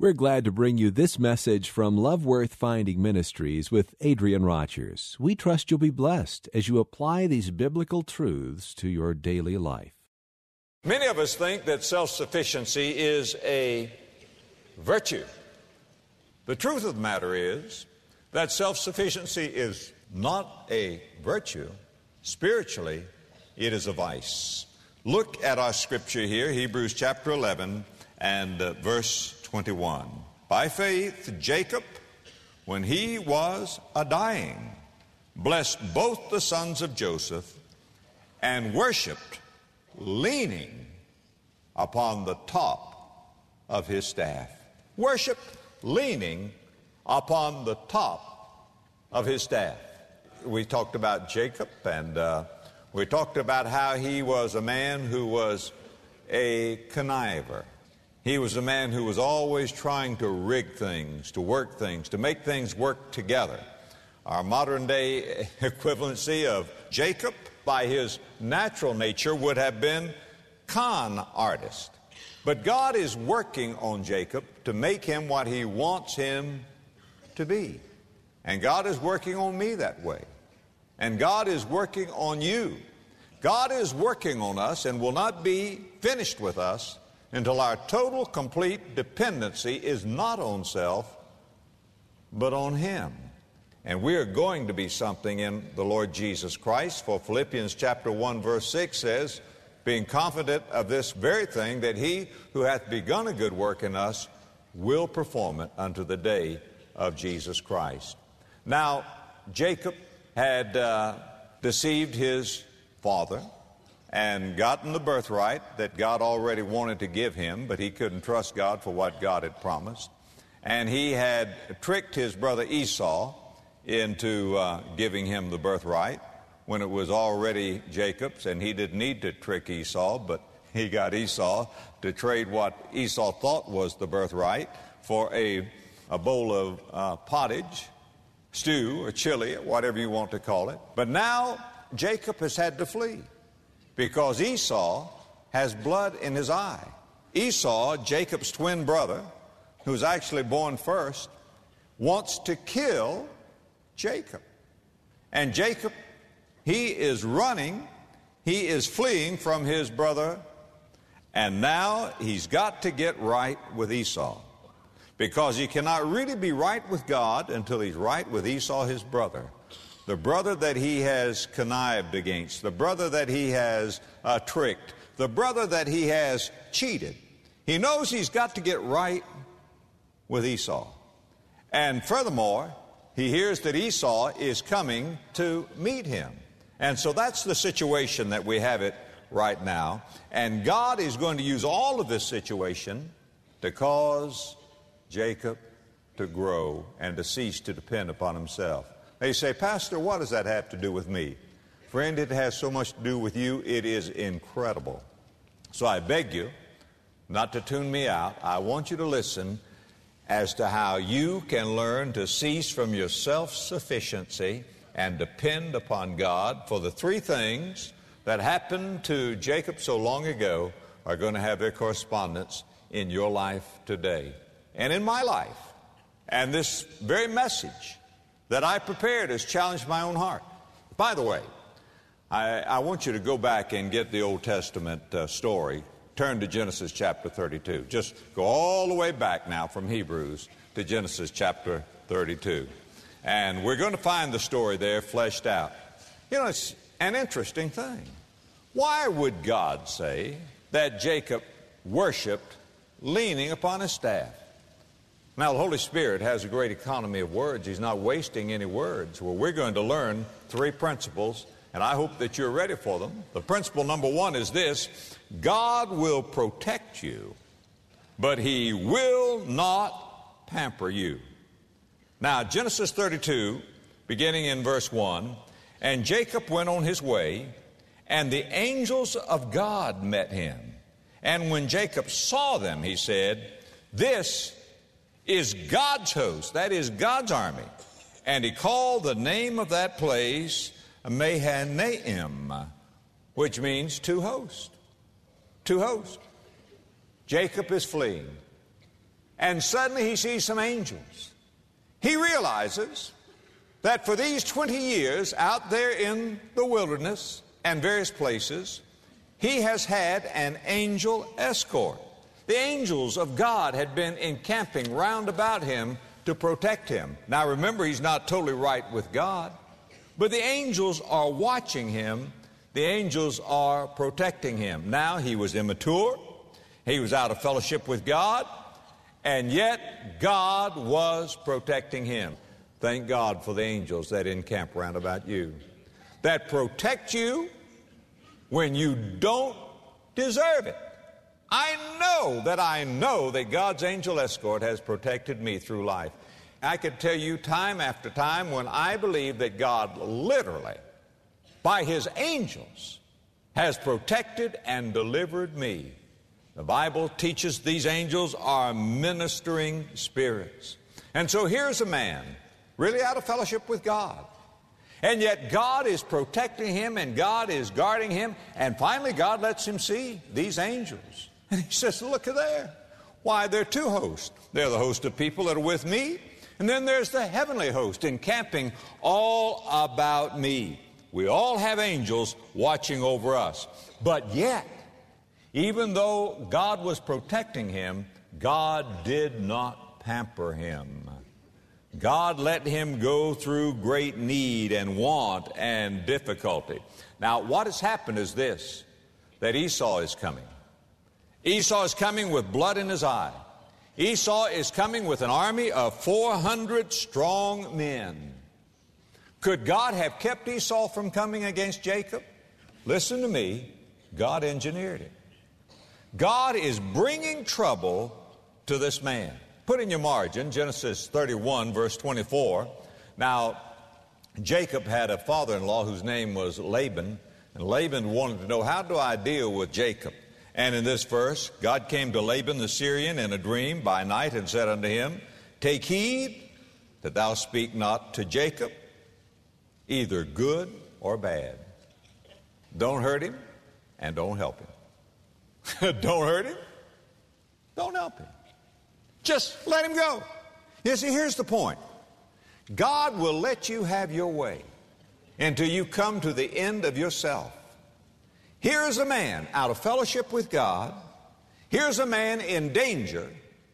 We're glad to bring you this message from Love Worth Finding Ministries with Adrian Rogers. We trust you'll be blessed as you apply these biblical truths to your daily life. Many of us think that self-sufficiency is a virtue. The truth of the matter is that self-sufficiency is not a virtue. Spiritually, it is a vice. Look at our scripture here, Hebrews chapter 11 and verse 21. By faith, Jacob, when he was a-dying, blessed both the sons of Joseph and worshiped, leaning upon the top of his staff. Worshiped, leaning upon the top of his staff. We talked about Jacob, and we talked about how he was a man who was a conniver. He was a man who was always trying to rig things, to work things, to make things work together. Our modern day equivalency of Jacob, by his natural nature, would have been con artist. But God is working on Jacob to make him what he wants him to be. And God is working on me that way. And God is working on you. God is working on us and will not be finished with us until our total, complete dependency is not on self, but on Him. And we are going to be something in the Lord Jesus Christ. For Philippians chapter 1, verse 6 says, being confident of this very thing, that He who hath begun a good work in us will perform it unto the day of Jesus Christ. Now, Jacob had deceived his father and gotten the birthright that God already wanted to give him, but he couldn't trust God for what God had promised. And he had tricked his brother Esau into giving him the birthright when it was already Jacob's, and he didn't need to trick Esau, but he got Esau to trade what Esau thought was the birthright for a bowl of pottage, stew, or chili, whatever you want to call it. But now Jacob has had to flee, because Esau has blood in his eye. Esau, Jacob's twin brother, who's actually born first, wants to kill Jacob. And Jacob, he is running, he is fleeing from his brother, and now he's got to get right with Esau, because he cannot really be right with God until he's right with Esau, his brother. The brother that he has connived against, the brother that he has tricked, the brother that he has cheated. He knows he's got to get right with Esau. And furthermore, he hears that Esau is coming to meet him. And so that's the situation that we have it right now. And God is going to use all of this situation to cause Jacob to grow and to cease to depend upon himself. They say, Pastor, what does that have to do with me? Friend, it has so much to do with you, it is incredible. So I beg you not to tune me out. I want you to listen as to how you can learn to cease from your self-sufficiency and depend upon God. For the three things that happened to Jacob so long ago are going to have their correspondence in your life today and in my life. And this very message that I prepared has challenged my own heart. By the way, I want you to go back and get the Old Testament story. Turn to Genesis chapter 32. Just go all the way back now from Hebrews to Genesis chapter 32. And we're going to find the story there fleshed out. You know, it's an interesting thing. Why would God say that Jacob worshiped leaning upon his staff? Now, the Holy Spirit has a great economy of words. He's not wasting any words. Well, we're going to learn three principles, and I hope that you're ready for them. The principle number one is this: God will protect you, but He will not pamper you. Now, Genesis 32, beginning in verse 1, and Jacob went on his way, and the angels of God met him. And when Jacob saw them, he said, "This is God's host," that is God's army. And he called the name of that place Mahanaim, which means two hosts. Two hosts. Jacob is fleeing. and suddenly he sees some angels. He realizes that for these 20 years out there in the wilderness and various places, he has had an angel escort. The angels of God had been encamping round about him to protect him. Now remember, he's not totally right with God, but the angels are watching him. The angels are protecting him. Now he was immature. He was out of fellowship with God, and yet God was protecting him. Thank God for the angels that encamp round about you, that protect you when you don't deserve it. I know that God's angel escort has protected me through life. I could tell you time after time when I believe that God literally, by His angels, has protected and delivered me. The Bible teaches these angels are ministering spirits. And so here's a man really out of fellowship with God. And yet God is protecting him and God is guarding him. And finally God lets him see these angels. And he says, look at there. Why, there are two hosts. They're the host of people that are with me. And then there's the heavenly host encamping all about me. We all have angels watching over us. But yet, even though God was protecting him, God did not pamper him. God let him go through great need and want and difficulty. Now, what has happened is this, that Esau is coming. Esau is coming with blood in his eye. Esau is coming with an army of 400 strong men. Could God have kept Esau from coming against Jacob? Listen to me, God engineered it. God is bringing trouble to this man. Put in your margin, Genesis 31, verse 24. Now, Jacob had a father-in-law whose name was Laban, and Laban wanted to know, how do I deal with Jacob? And in this verse, God came to Laban the Syrian in a dream by night and said unto him, take heed that thou speak not to Jacob, either good or bad. Don't hurt him and don't help him. Don't hurt him, don't help him. Just let him go. You see, here's the point. God will let you have your way until you come to the end of yourself. Here is a man out of fellowship with God. Here's a man in danger.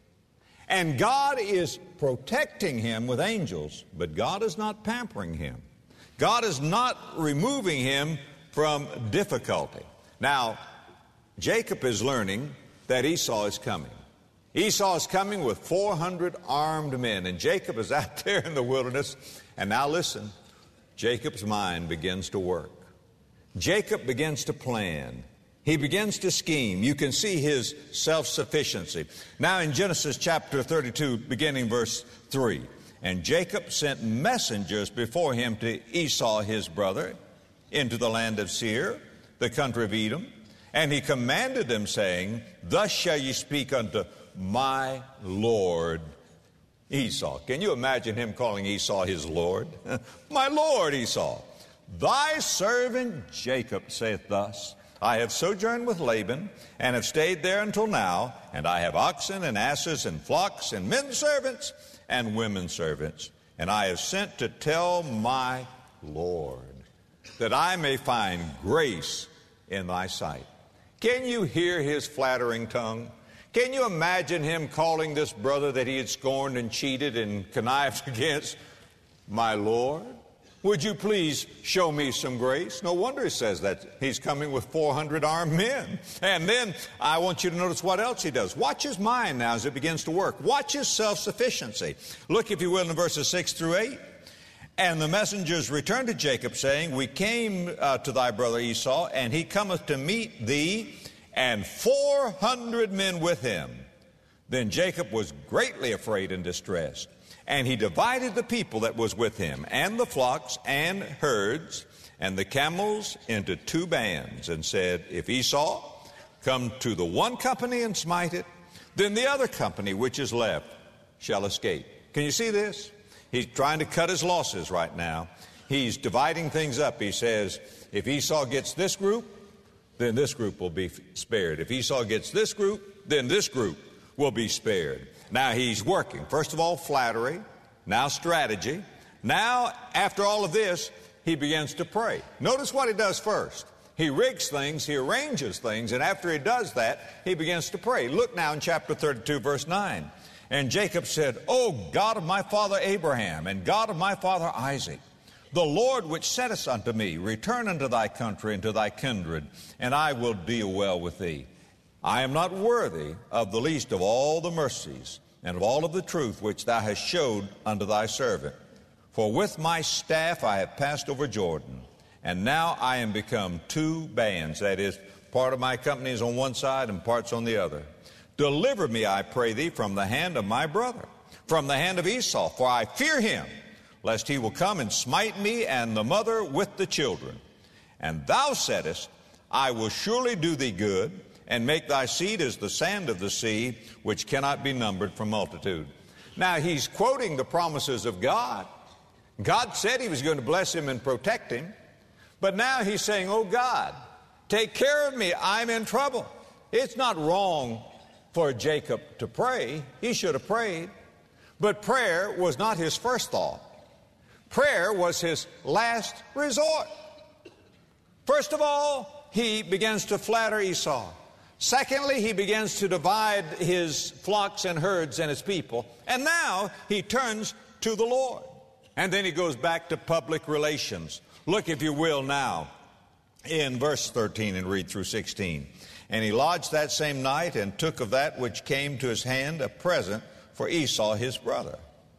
And God is protecting him with angels, but God is not pampering him. God is not removing him from difficulty. Now, Jacob is learning that Esau is coming. Esau is coming with 400 armed men, and Jacob is out there in the wilderness. And now listen, Jacob's mind begins to work. Jacob begins to plan. He begins to scheme. You can see his self-sufficiency. Now in Genesis chapter 32, beginning verse 3, and Jacob sent messengers before him to Esau his brother into the land of Seir, the country of Edom, and he commanded them, saying, thus shall ye speak unto my Lord Esau. Can you imagine him calling Esau his Lord? My Lord Esau, thy servant Jacob saith thus, I have sojourned with Laban, and have stayed there until now, and I have oxen and asses and flocks and men servants and women servants, and I have sent to tell my Lord, that I may find grace in thy sight. Can you hear his flattering tongue? Can you imagine him calling this brother that he had scorned and cheated and connived against, my Lord? Would you please show me some grace? No wonder he says that. He's coming with 400 armed men. And then I want you to notice what else he does. Watch his mind now as it begins to work. Watch his self-sufficiency. Look, if you will, in verses 6 through 8. And the messengers returned to Jacob, saying, we came to thy brother Esau, and he cometh to meet thee, and 400 men with him. Then Jacob was greatly afraid and distressed. And he divided the people that was with him, and the flocks and herds, and the camels into two bands, and said, if Esau come to the one company and smite it, then the other company which is left shall escape. Can you see this? He's trying to cut his losses right now. He's dividing things up. He says, if Esau gets this group, then this group will be spared. If Esau gets this group, then this group will be spared. Now he's working. First of all, flattery, now strategy. Now, after all of this, he begins to pray. Notice what he does first. He rigs things, he arranges things, and after he does that, he begins to pray. Look now in chapter 32, verse 9. And Jacob said, O God of my father Abraham, and God of my father Isaac, the Lord which saidst unto me, return unto thy country and to thy kindred, and I will deal well with thee. I am not worthy of the least of all the mercies and of all of the truth which thou hast showed unto thy servant. For with my staff I have passed over Jordan, and now I am become two bands, that is, part of my company is on one side and parts on the other. Deliver me, I pray thee, from the hand of my brother, from the hand of Esau, for I fear him, lest he will come and smite me and the mother with the children. And thou saidest, I will surely do thee good, and make thy seed as the sand of the sea, which cannot be numbered for multitude. Now he's quoting the promises of God. God said he was going to bless him and protect him. But now he's saying, oh God, take care of me, I'm in trouble. It's not wrong for Jacob to pray. He should have prayed. But prayer was not his first thought. Prayer was his last resort. First of all, he begins to flatter Esau. Secondly, he begins to divide his flocks and herds and his people. And now he turns to the Lord. And then he goes back to public relations. Look, if you will, now in verse 13 and read through 16. And he lodged that same night and took of that which came to his hand a present for Esau his brother,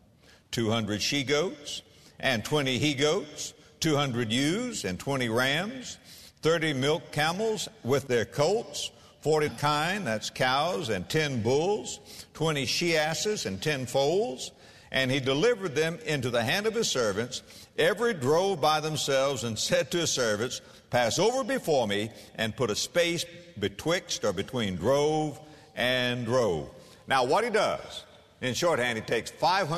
200 she-goats and 20 he-goats, 200 ewes and 20 rams, 30 milk camels with their colts, 40 kine, that's cows, and 10 bulls, 20 she-asses and 10 foals. And he delivered them into the hand of his servants. Every drove by themselves, and said to his servants, pass over before me, and put a space betwixt or between drove and drove. Now what he does, in shorthand, he takes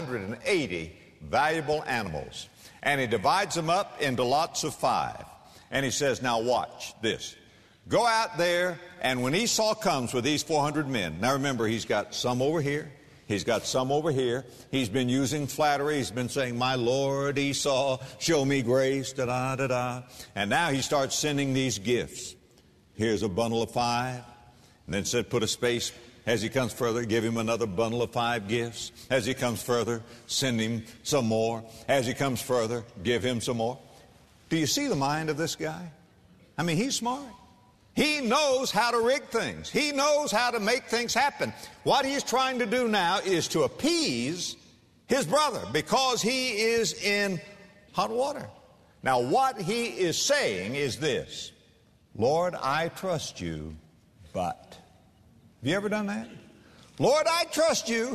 580 valuable animals, and he divides them up into lots of 5. And he says, now watch this. Go out there, and when Esau comes with these 400 men, now remember, he's got some over here, he's got some over here. He's been using flattery. He's been saying, my Lord Esau, show me grace, da-da-da-da. And now he starts sending these gifts. Here's a bundle of 5. And then said, put a space. As he comes further, give him another bundle of 5 gifts. As he comes further, send him some more. As he comes further, give him some more. Do you see the mind of this guy? I mean, he's smart. He knows how to rig things. He knows how to make things happen. What he's trying to do now is to appease his brother because he is in hot water. Now, what he is saying is this: Lord, I trust you, but. Have you ever done that? Lord, I trust you,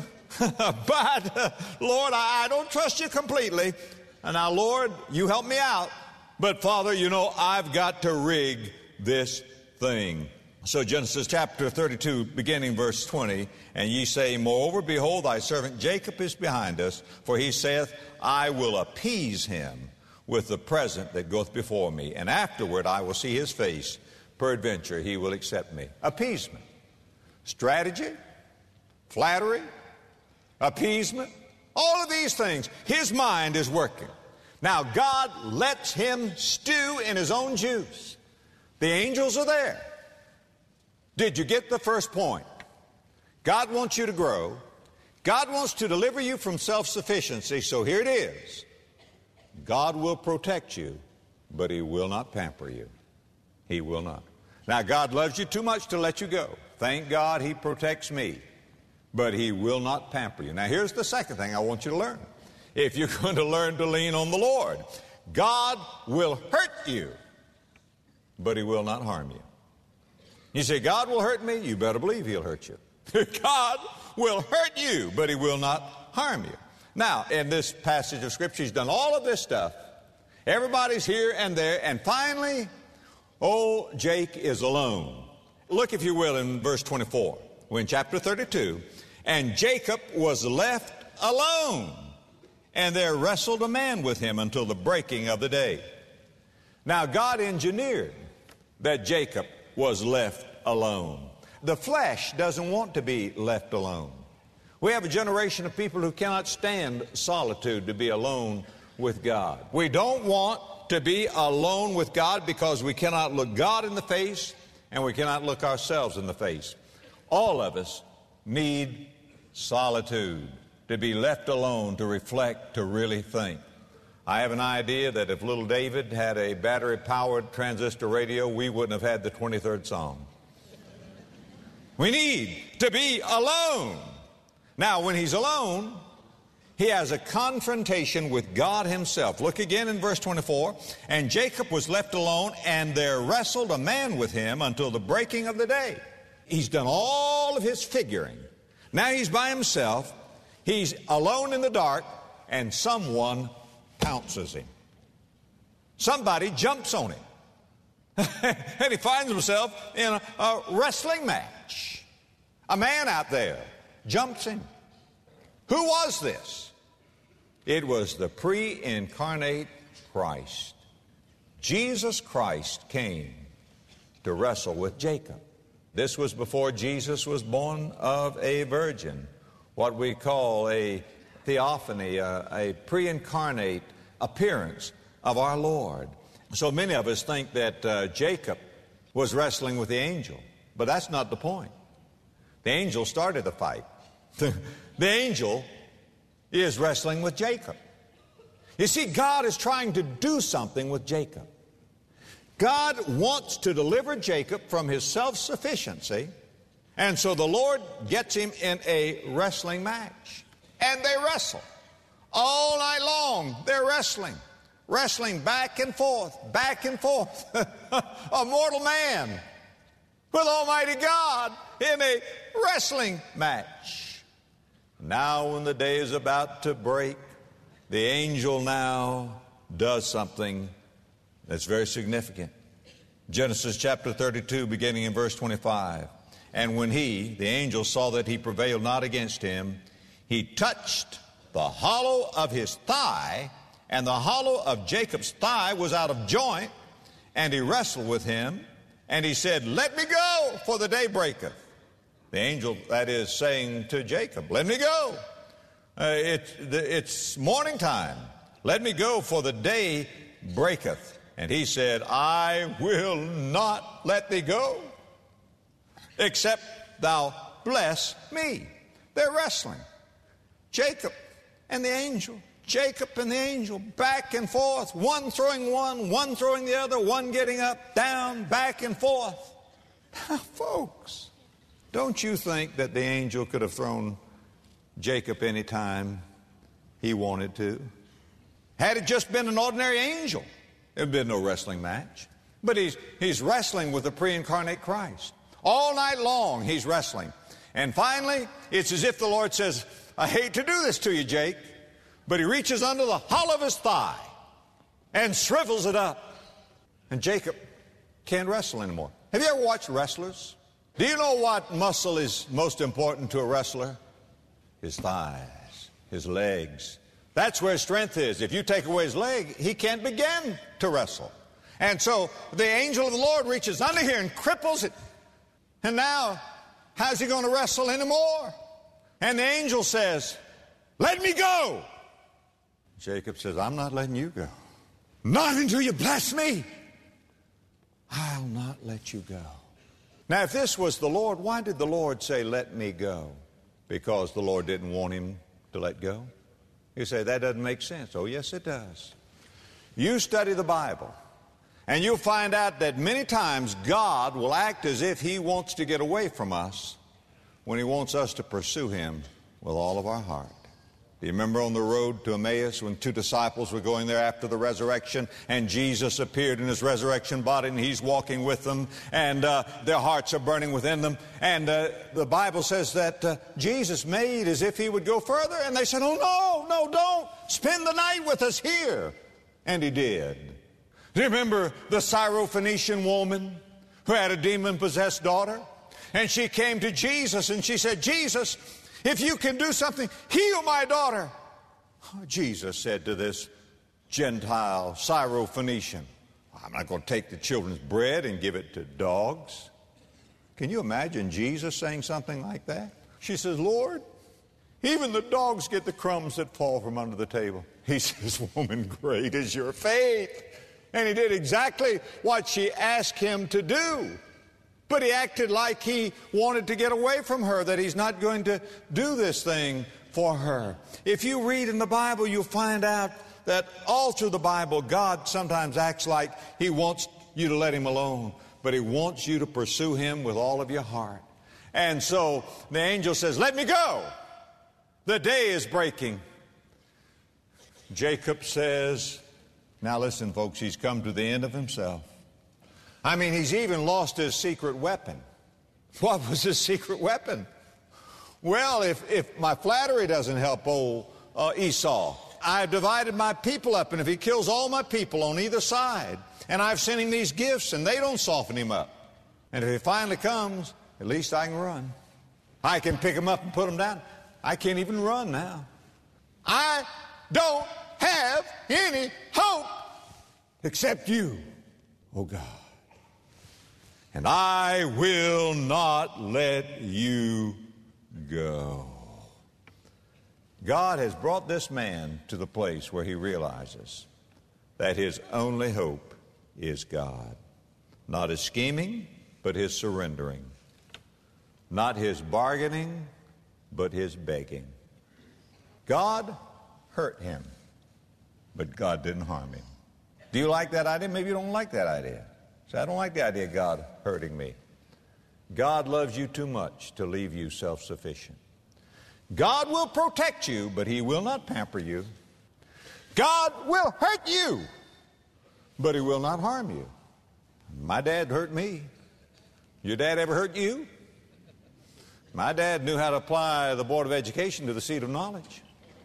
but, Lord, I don't trust you completely. And now, Lord, you help me out. But, Father, you know, I've got to rig this thing. So Genesis chapter 32, beginning verse 20, and ye say, moreover, behold, thy servant Jacob is behind us, for he saith, I will appease him with the present that goeth before me, and afterward I will see his face. Peradventure he will accept me. Appeasement. Strategy, flattery, appeasement, all of these things. His mind is working. Now God lets him stew in his own juice. The angels are there. Did you get the first point? God wants you to grow. God wants to deliver you from self-sufficiency, so here it is. God will protect you, but he will not pamper you. He will not. Now, God loves you too much to let you go. Thank God he protects me, but he will not pamper you. Now, here's the second thing I want you to learn. If you're going to learn to lean on the Lord, God will hurt you, but he will not harm you. You say, God will hurt me? You better believe he'll hurt you. God will hurt you, but he will not harm you. Now, in this passage of Scripture, he's done all of this stuff. Everybody's here and there, and finally, old Jake is alone. Look, if you will, in verse 24. We're in chapter 32. And Jacob was left alone, and there wrestled a man with him until the breaking of the day. Now, God engineered that Jacob was left alone. The flesh doesn't want to be left alone. We have a generation of people who cannot stand solitude, to be alone with God. We don't want to be alone with God because we cannot look God in the face and we cannot look ourselves in the face. All of us need solitude, to be left alone, to reflect, to really think. I have an idea that if little David had a battery-powered transistor radio, we wouldn't have had the 23rd Psalm. We need to be alone. Now, when he's alone, he has a confrontation with God himself. Look again in verse 24. And Jacob was left alone, and there wrestled a man with him until the breaking of the day. He's done all of his figuring. Now he's by himself. He's alone in the dark, and someone pounces him. Somebody jumps on him. And he finds himself in a wrestling match. A man out there jumps him. Who was this? It was the pre-incarnate Christ. Jesus Christ came to wrestle with Jacob. This was before Jesus was born of a virgin, what we call a theophany, a pre-incarnate appearance of our Lord. So many of us think that Jacob was wrestling with the angel, but that's not the point. The angel started the fight. The angel is wrestling with Jacob. You see, God is trying to do something with Jacob. God wants to deliver Jacob from his self-sufficiency, and so the Lord gets him in a wrestling match. And they wrestle. All night long, they're wrestling back and forth, back and forth. A mortal man with Almighty God in a wrestling match. Now when the day is about to break, the angel now does something that's very significant. Genesis chapter 32, beginning in verse 25. And when he, the angel, saw that he prevailed not against him, he touched the hollow of his thigh, and the hollow of Jacob's thigh was out of joint, and he wrestled with him, and he said, "Let me go, for the day breaketh." The angel, that is, saying to Jacob, "Let me go. It's morning time. Let me go, for the day breaketh." And he said, "I will not let thee go, except thou bless me." They're wrestling. Jacob and the angel. Jacob and the angel, back and forth, one throwing one throwing the other, one getting up, down, back and forth. Now, folks, don't you think that the angel could have thrown Jacob any time he wanted to? Had it just been an ordinary angel, there'd been no wrestling match. But he's wrestling with the pre-incarnate Christ. All night long he's wrestling. And finally, it's as if the Lord says, "I hate to do this to you, Jake," but he reaches under the hollow of his thigh and shrivels it up. And Jacob can't wrestle anymore. Have you ever watched wrestlers? Do you know what muscle is most important to a wrestler? His thighs, his legs. That's where his strength is. If you take away his leg, he can't begin to wrestle. And so the angel of the Lord reaches under here and cripples it. And now, how's he going to wrestle anymore? And the angel says, "Let me go." Jacob says, "I'm not letting you go. Not until you bless me. I'll not let you go." Now, if this was the Lord, why did the Lord say, "Let me go"? Because the Lord didn't want him to let go? You say, that doesn't make sense. Oh, yes, it does. You study the Bible, and you'll find out that many times God will act as if he wants to get away from us when he wants us to pursue him with all of our heart. Do you remember on the road to Emmaus when two disciples were going there after the resurrection, and Jesus appeared in his resurrection body, and he's walking with them, and their hearts are burning within them. And the Bible says that Jesus made as if he would go further, and they said, "Oh, no, don't. Spend the night with us here." And he did. Do you remember the Syrophoenician woman who had a demon-possessed daughter? And she came to Jesus, and she said, "Jesus, if you can do something, heal my daughter." Jesus said to this Gentile Syrophoenician, "I'm not going to take the children's bread and give it to dogs." Can you imagine Jesus saying something like that? She says, "Lord, Even the dogs get the crumbs that fall from under the table. He says, woman, great is your faith. And he did exactly what she asked him to do. But he acted like he wanted to get away from her, that he's not going to do this thing for her. If you read in the Bible, you'll find out that all through the Bible, God sometimes acts like he wants you to let him alone, but he wants you to pursue him with all of your heart. And so the angel says, let me go. The day is breaking. Jacob says, now listen, folks, he's come to the end of himself. I mean, he's even lost his secret weapon. What was his secret weapon? Well, if my flattery doesn't help old Esau, I've divided my people up, and if he kills all my people on either side, and I've sent him these gifts, and they don't soften him up, and if he finally comes, at least I can run. I can pick him up and put him down. I can't even run now. I don't have any hope except you, oh God. And I will not let you go. God has brought this man to the place where he realizes that his only hope is God. Not his scheming, but his surrendering. Not his bargaining, but his begging. God hurt him, but God didn't harm him. Do you like that idea? Maybe you don't like that idea. So I don't like the idea of God hurting me. God loves you too much to leave you self-sufficient. God will protect you, but he will not pamper you. God will hurt you, but he will not harm you. My dad hurt me. Your dad ever hurt you? My dad knew how to apply the Board of Education to the seat of knowledge.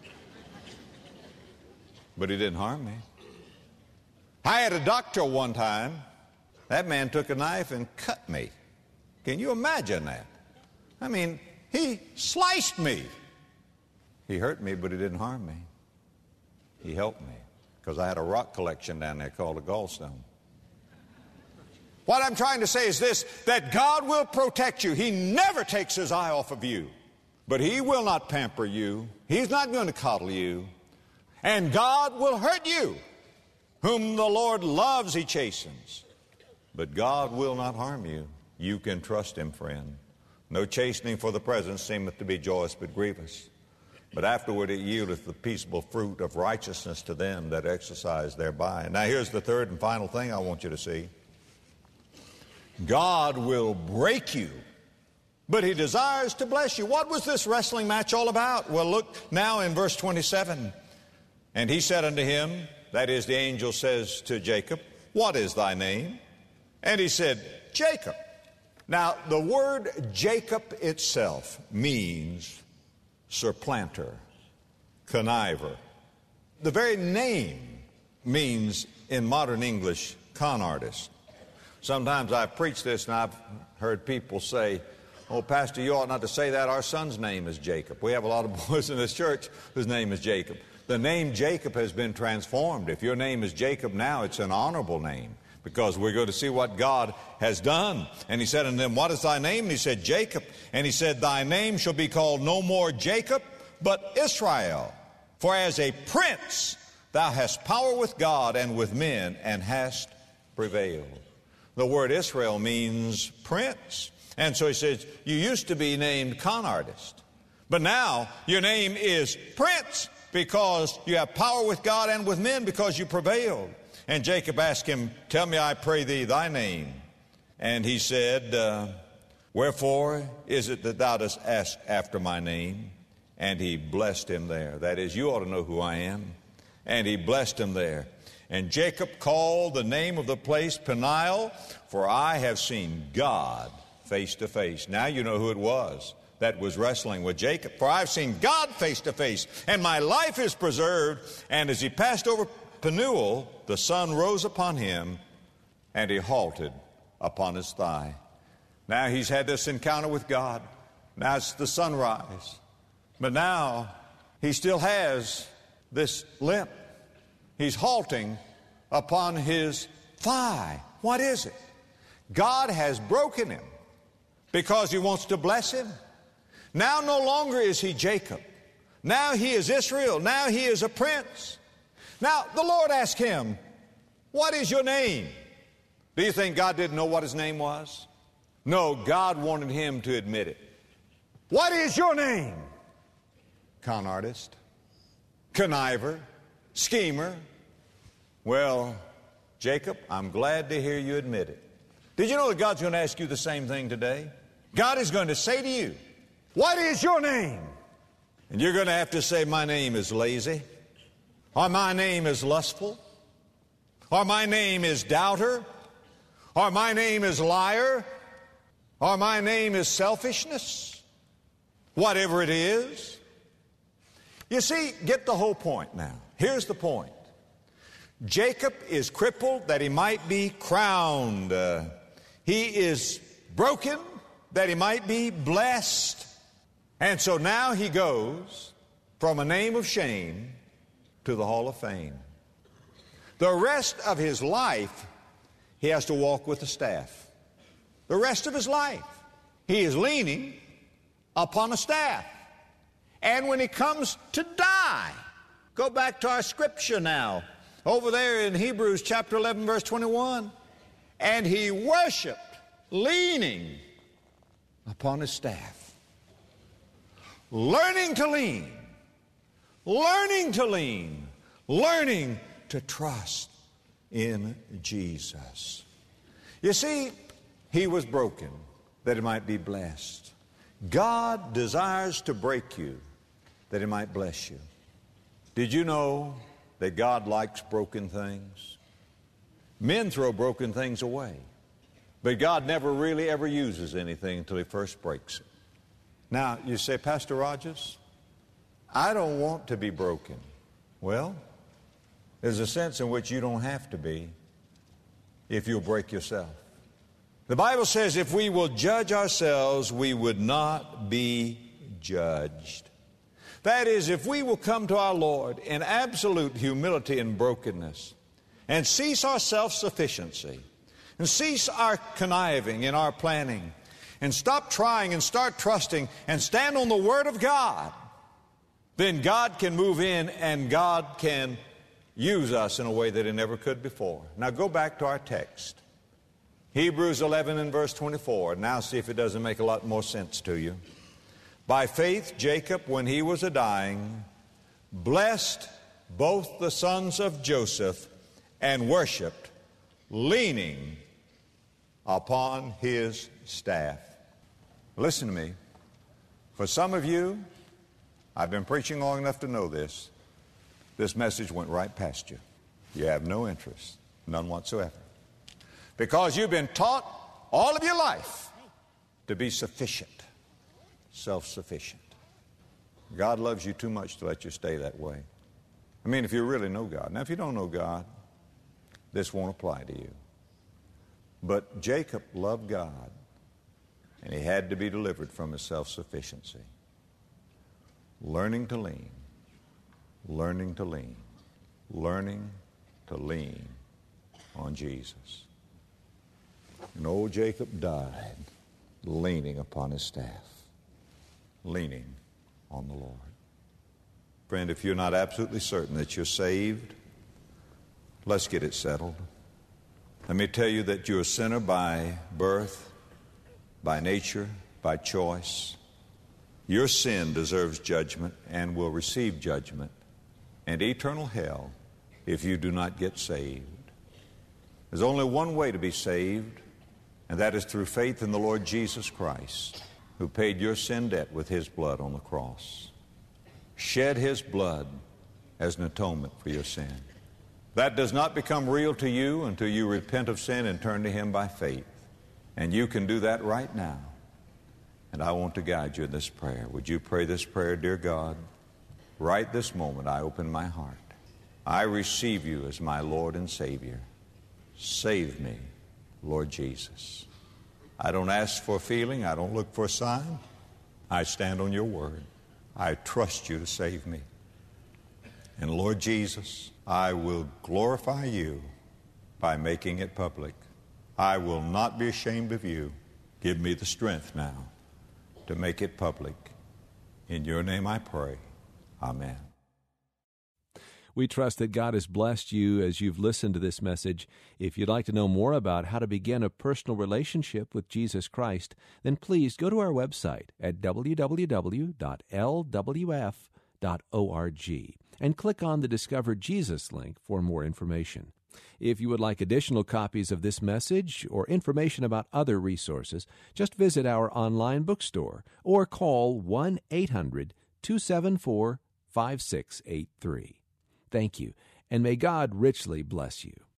But he didn't harm me. I had a doctor one time. That man took a knife and cut me. Can you imagine that? I mean, he sliced me. He hurt me, but he didn't harm me. He helped me because I had a rock collection down there called a gallstone. What I'm trying to say is this, that God will protect you. He never takes his eye off of you. But he will not pamper you. He's not going to coddle you. And God will hurt you. Whom the Lord loves, he chastens. But God will not harm you. You can trust him, friend. No chastening for the present seemeth to be joyous but grievous. But afterward it yieldeth the peaceable fruit of righteousness to them that exercise thereby. Now here's the third and final thing I want you to see. God will break you, but he desires to bless you. What was this wrestling match all about? Well, look now in verse 27. And he said unto him, that is, the angel says to Jacob, what is thy name? And he said, Jacob. Now, the word Jacob itself means supplanter, conniver. The very name means, in modern English, con artist. Sometimes I've preached this and I've heard people say, oh, Pastor, you ought not to say that. Our son's name is Jacob. We have a lot of boys in this church whose name is Jacob. The name Jacob has been transformed. If your name is Jacob now, it's an honorable name because we're going to see what God has done. And he said unto them, what is thy name? And he said, Jacob. And he said, thy name shall be called no more Jacob, but Israel. For as a prince thou hast power with God and with men, and hast prevailed. The word Israel means prince. And so he says, you used to be named con artist, but now your name is prince because you have power with God and with men because you prevailed. And Jacob asked him, tell me, I pray thee, thy name. And he said, wherefore is it that thou dost ask after my name? And he blessed him there. That is, you ought to know who I am. And he blessed him there. And Jacob called the name of the place Peniel, for I have seen God face to face. Now you know who it was that was wrestling with Jacob. For I've seen God face to face, and my life is preserved. And as he passed over Penuel, the sun rose upon him, and he halted upon his thigh. Now he's had this encounter with God. Now it's the sunrise. But now he still has this limp. He's halting upon his thigh. What is it? God has broken him because he wants to bless him. Now no longer is he Jacob. Now he is Israel. Now he is a prince. Now the Lord asked him, what is your name? Do you think God didn't know what his name was? No, God wanted him to admit it. What is your name? Con artist, conniver, schemer. Well, Jacob, I'm glad to hear you admit it. Did you know that God's going to ask you the same thing today? God is going to say to you, what is your name? And you're going to have to say, my name is lazy, or my name is lustful, or my name is doubter, or my name is liar, or my name is selfishness. Whatever it is. You see, get the whole point now. Here's the point. Jacob is crippled that he might be crowned. He is broken that he might be blessed. And so now he goes from a name of shame to the hall of fame. The rest of his life, he has to walk with a staff. The rest of his life, he is leaning upon a staff. And when he comes to die, go back to our scripture now, over there in Hebrews chapter 11, verse 21. And he worshiped leaning upon his staff. Learning to lean, learning to lean, learning to trust in Jesus. You see, he was broken that he might be blessed. God desires to break you that he might bless you. Did you know that God likes broken things? Men throw broken things away, but God never really ever uses anything until he first breaks it. Now, you say, Pastor Rogers, I don't want to be broken. Well, there's a sense in which you don't have to be if you'll break yourself. The Bible says if we will judge ourselves, we would not be judged. That is, if we will come to our Lord in absolute humility and brokenness and cease our self-sufficiency and cease our conniving and our planning and stop trying and start trusting and stand on the Word of God, then God can move in and God can use us in a way that he never could before. Now go back to our text. Hebrews 11 and verse 24. Now see if it doesn't make a lot more sense to you. By faith, Jacob, when he was a-dying, blessed both the sons of Joseph and worshiped, leaning upon his staff. Listen to me. For some of you, I've been preaching long enough to know this. This message went right past you. You have no interest, none whatsoever. Because you've been taught all of your life to be sufficient, self-sufficient. God loves you too much to let you stay that way. I mean, if you really know God. Now, if you don't know God, this won't apply to you. But Jacob loved God, and he had to be delivered from his self-sufficiency. Learning to lean, learning to lean, learning to lean on Jesus. And old Jacob died leaning upon his staff, leaning on the Lord. Friend, if you're not absolutely certain that you're saved, let's get it settled. Let me tell you that you're a sinner by birth, by nature, by choice. Your sin deserves judgment and will receive judgment and eternal hell if you do not get saved. There's only one way to be saved, and that is through faith in the Lord Jesus Christ, who paid your sin debt with his blood on the cross, shed his blood as an atonement for your sin. That does not become real to you until you repent of sin and turn to him by faith. And you can do that right now. And I want to guide you in this prayer. Would you pray this prayer? Dear God, right this moment I open my heart. I receive you as my Lord and Savior. Save me, Lord Jesus. I don't ask for a feeling. I don't look for a sign. I stand on your word. I trust you to save me. And Lord Jesus, I will glorify you by making it public. I will not be ashamed of you. Give me the strength now to make it public. In your name I pray. Amen. We trust that God has blessed you as you've listened to this message. If you'd like to know more about how to begin a personal relationship with Jesus Christ, then please go to our website at www.lwf.org and click on the Discover Jesus link for more information. If you would like additional copies of this message or information about other resources, just visit our online bookstore or call 1-800-274-5683. Thank you, and may God richly bless you.